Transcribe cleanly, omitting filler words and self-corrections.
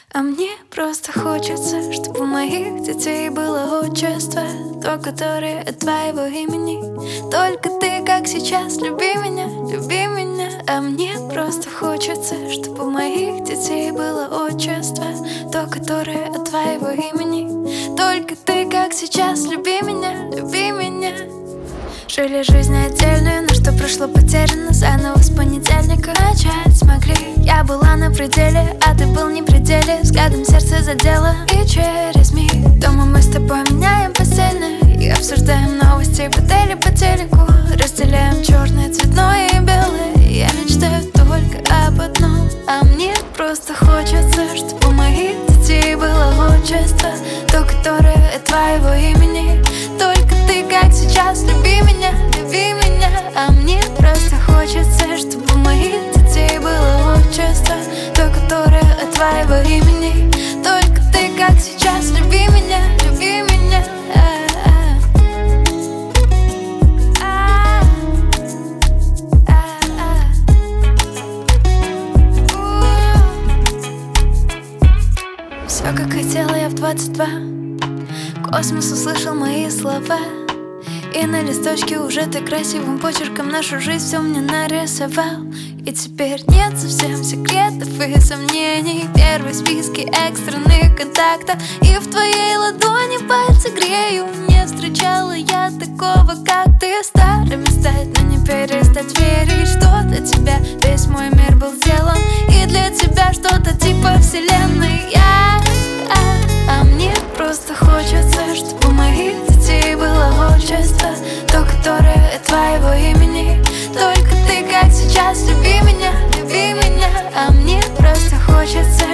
А мне просто хочется, чтобы у моих детей было отчество, то, которое от твоего имени. Только ты, как сейчас, люби меня, люби меня. А мне просто хочется, чтобы у моих детей было отчество, то, которое от твоего имени. Только ты, как сейчас, люби меня, люби меня. Жили жизнь отдельную, но что прошло потеряно. Заново с понедельника начать смогли. Я была на пределе, а ты был не в пределе. Взглядом сердце задело, и через миг дома мы с тобой меняем постельное и обсуждаем новости, модели по телеку. Разделяем черное, цветное и белое. Я мечтаю только об одном. А мне просто хочется, чтобы у моих детей было отчество, то, которое от твоего имени. Только ты, как сейчас, люби меня, люби меня. А мне просто хочется, чтобы у моих детей было отчество, то, которое от твоего имени. Только ты, как сейчас, люби меня, люби меня. Все, как хотела я в 22. Космос услышал мои слова, и на листочке уже ты красивым почерком нашу жизнь все мне нарисовал. И теперь нет совсем секретов и сомнений. Первый в списке экстренных контактов, и в твоей ладони пальцы грею. Не встречала я такого, как ты. Старыми стать, но не перестать верить, что для тебя весь мой мир был сделан, и для тебя что-то типа вселенной. А мне просто хочется, чтобы у моих детей было отчество, то, которое от твоего имени. Только ты, как сейчас, люби меня, люби меня. А мне просто хочется,